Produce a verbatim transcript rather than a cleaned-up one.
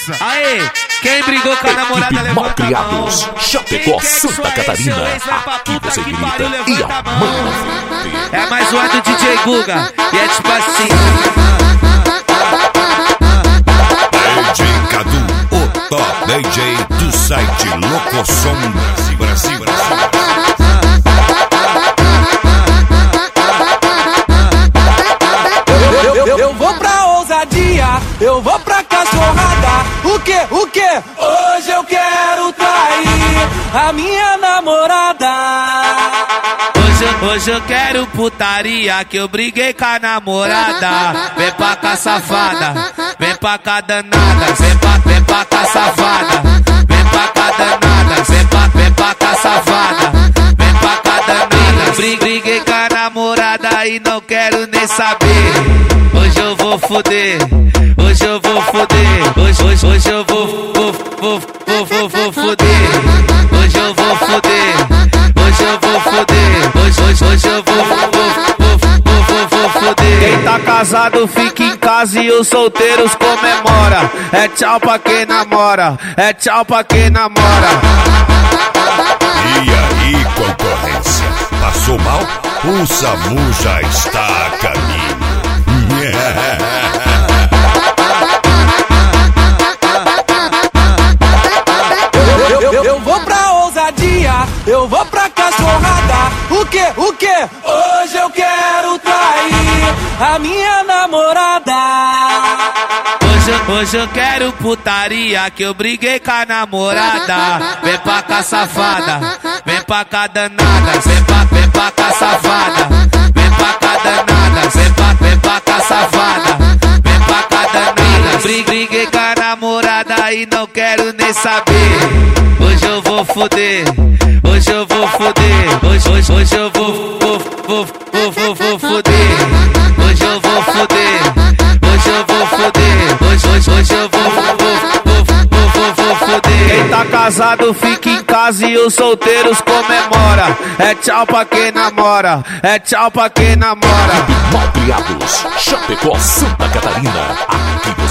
massa. Aê, quem brigou com a namorada, Equipe levanta a mão. Malcriados, Chapecó, Santa Catarina. Aqui você grita e a mão na frente. É mais um do D J Guga. E é tipo assim. D J Cadu, o top D J do site Locosom Brasil, Brasil, Brasil. Eu, eu, eu vou pra ousadia, eu vou pra cachorrada. O que, o que? Hoje eu quero trair a minha namorada. Hoje, hoje eu quero putaria, que eu briguei com a namorada. Vem pra cá safada, vem pra cá danada. Vem pra, vem pra cá safada, vem pra cá danada. Vem pra, vem pra cá safada, vem pra cá danada. Briguei com a namorada e não quero nem saber. Hoje eu vou foder, hoje eu vou foder. Hoje, hoje, hoje eu vou, vou, vou, vou, vou, vou foder. Hoje eu vou foder, hoje eu vou foder. Hoje, hoje, hoje eu vou, vou, vou, vou, vou, vou foder. Quem tá casado fica em casa e os solteiros comemora. É tchau pra quem namora, é tchau pra quem namora. E aí, concorrência, passou mal? O SAMU já está a caminho. Eu, eu, eu, eu vou pra ousadia, eu vou pra cachorrada. O que, o que? Hoje eu quero trair a minha namorada. Hoje, hoje eu quero putaria, que eu briguei com a namorada. Vem pra cá safada, vem pra cá danada. Vem pra, vem pra cá safada, vem pra cá danada. Vem pra, vem pra cá safada, vem pra cá danada. Briguei com a namorada e não quero nem saber. Hoje eu vou foder, hoje eu vou foder. Hoje, hoje, hoje eu vou, vou, vou, vou, vou, vou foder. Hoje eu vou foder, hoje eu vou foder. Hoje, hoje, hoje eu vou, vou, vou, vou, vou, vou foder. Quem tá casado fica em casa e os solteiros comemora. É tchau pra quem namora, é tchau pra quem namora. Malcriados, Chapecó, Santa Catarina. Aqui